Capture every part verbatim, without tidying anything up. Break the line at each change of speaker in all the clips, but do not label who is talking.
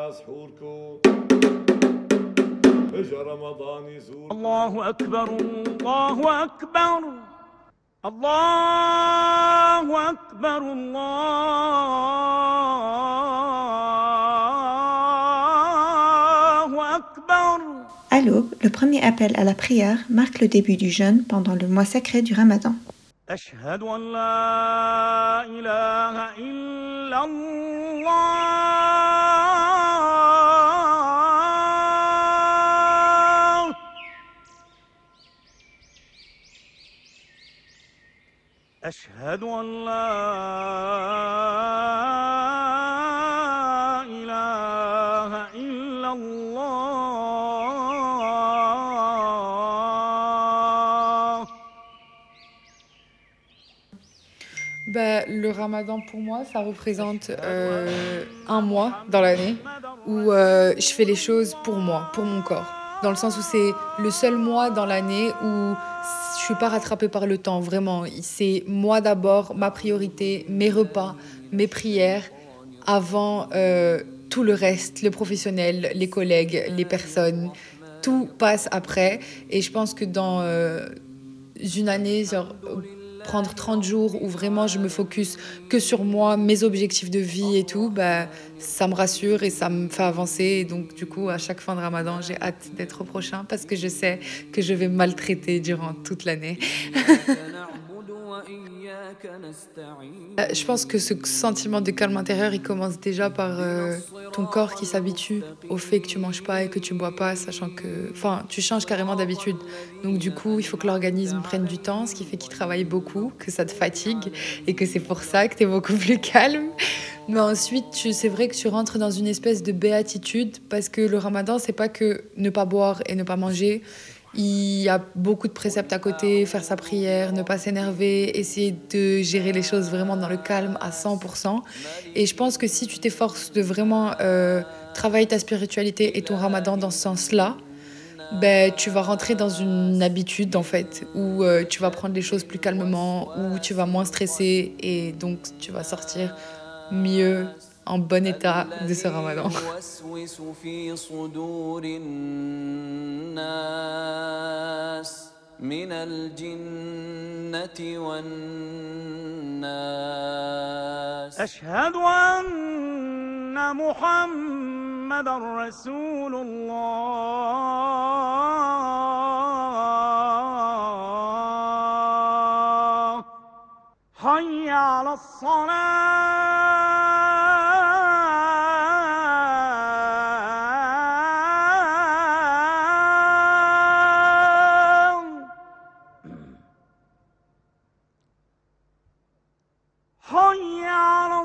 الله أكبر الله أكبر الله أكبر الله أكبر.
À l'aube, le premier appel à la prière marque le début du jeûne pendant le mois sacré du Ramadan.
أشهد أن لا إله إلا الله أشهد أن لا إله إلا الله.
Bah, le ramadan pour moi, ça représente euh, un mois dans l'année où euh, je fais les choses pour moi, pour mon corps. Dans le sens où c'est le seul mois dans l'année où je suis pas rattrapée par le temps, vraiment. C'est moi d'abord, ma priorité, mes repas, mes prières, avant euh, tout le reste, le professionnel, les collègues, les personnes. Tout passe après. Et je pense que dans euh, une année, genre, prendre trente jours où vraiment je me focus que sur moi, mes objectifs de vie et tout, bah, ça me rassure et ça me fait avancer. Et donc, du coup, à chaque fin de Ramadan, j'ai hâte d'être au prochain parce que je sais que je vais maltraiter durant toute l'année. Je pense que ce sentiment de calme intérieur, il commence déjà par euh, ton corps qui s'habitue au fait que tu manges pas et que tu bois pas, sachant que, enfin, tu changes carrément d'habitude. Donc du coup, il faut que l'organisme prenne du temps, ce qui fait qu'il travaille beaucoup, que ça te fatigue et que c'est pour ça que tu es beaucoup plus calme. Mais ensuite, tu, c'est vrai que tu rentres dans une espèce de béatitude parce que le Ramadan, c'est pas que ne pas boire et ne pas manger. Il y a beaucoup de préceptes à côté, faire sa prière, ne pas s'énerver, essayer de gérer les choses vraiment dans le calme à cent pour cent. Et je pense que si tu t'efforces de vraiment euh, travailler ta spiritualité et ton ramadan dans ce sens-là, ben, tu vas rentrer dans une habitude en fait, où euh, tu vas prendre les choses plus calmement, où tu vas moins stresser et donc tu vas sortir mieux, en bon état de ce ramadan.
من الجنة والناس
أشهد أن محمد رسول الله حي على الصلاة حي على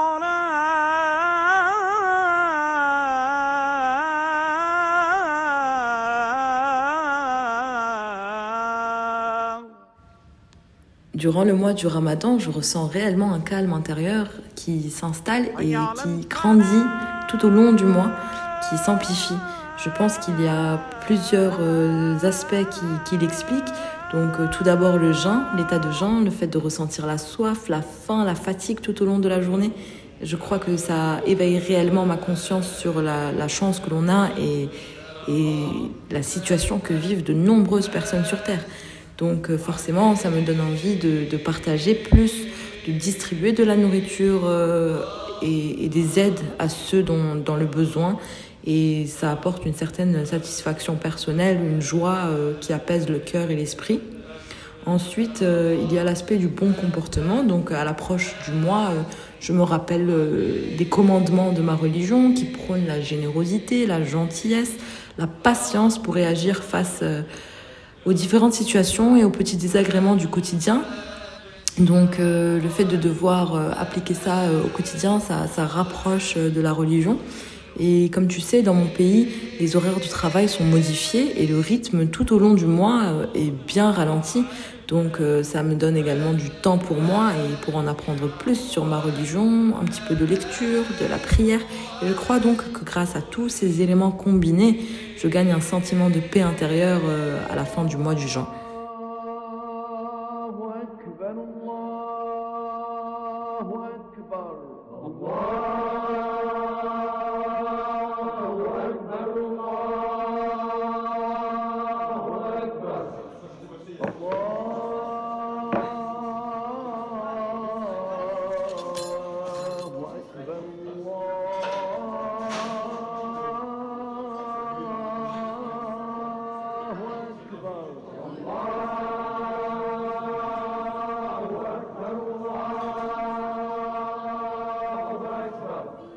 الصلاة.
Durant le mois du Ramadan, je ressens réellement un calme intérieur qui s'installe et qui grandit tout au long du mois, qui s'amplifie. Je pense qu'il y a plusieurs euh, aspects qui, qui l'expliquent. Donc euh, tout d'abord le jeûne, l'état de jeûne, le fait de ressentir la soif, la faim, la fatigue tout au long de la journée. Je crois que ça éveille réellement ma conscience sur la, la chance que l'on a et, et la situation que vivent de nombreuses personnes sur Terre. Donc euh, forcément, ça me donne envie de, de partager plus, de distribuer de la nourriture euh, et, et des aides à ceux dont, dans le besoin. Et ça apporte une certaine satisfaction personnelle, une joie euh, qui apaise le cœur et l'esprit. Ensuite, euh, il y a l'aspect du bon comportement. Donc, à l'approche du mois, euh, je me rappelle euh, des commandements de ma religion qui prônent la générosité, la gentillesse, la patience pour réagir face euh, aux différentes situations et aux petits désagréments du quotidien. Donc, euh, le fait de devoir euh, appliquer ça euh, au quotidien, ça, ça rapproche euh, de la religion. Et comme tu sais, dans mon pays, les horaires du travail sont modifiés et le rythme tout au long du mois est bien ralenti. Donc ça me donne également du temps pour moi et pour en apprendre plus sur ma religion, un petit peu de lecture, de la prière. Et je crois donc que grâce à tous ces éléments combinés, je gagne un sentiment de paix intérieure à la fin du mois du Jeûne.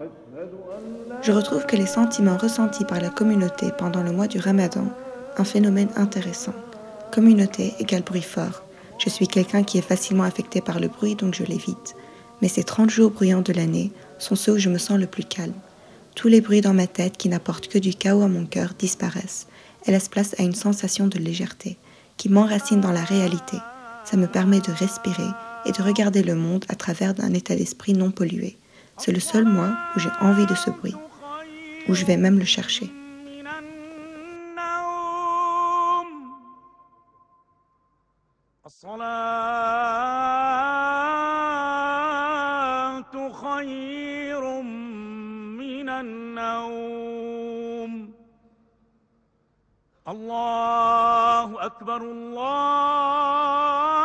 Je retrouve que les sentiments ressentis par la communauté pendant le mois du Ramadan, un phénomène intéressant. Communauté égale bruit fort. Je suis quelqu'un qui est facilement affecté par le bruit, donc je l'évite. Mais ces trente jours bruyants de l'année sont ceux où je me sens le plus calme. Tous les bruits dans ma tête qui n'apportent que du chaos à mon cœur disparaissent et laissent place à une sensation de légèreté qui m'enracine dans la réalité. Ça me permet de respirer et de regarder le monde à travers un état d'esprit non pollué. C'est le seul mois où j'ai envie de ce bruit, où je vais même le chercher.
الله أكبر الله